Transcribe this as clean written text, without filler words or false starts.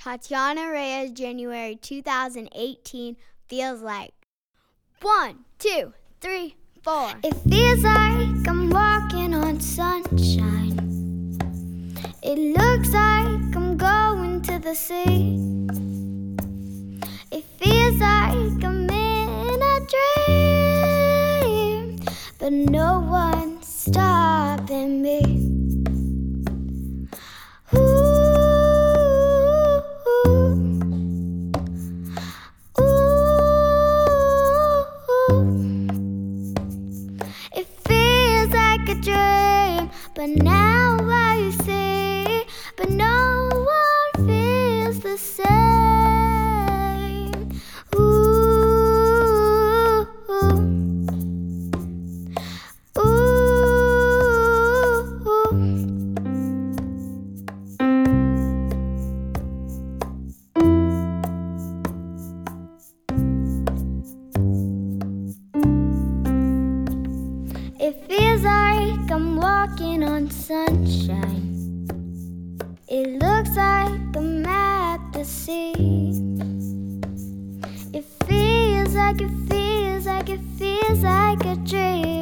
Tatiana Reyes, January 2018, feels like. 1, 2, 3, 4. It feels like I'm walking on sunshine. It looks like I'm going to the sea. It feels like I'm in a dream, but no one's stopping me. It feels like a dream, but now I see, but no one feels the same. It feels like I'm walking on sunshine. It looks like I'm at the sea. It feels like a dream.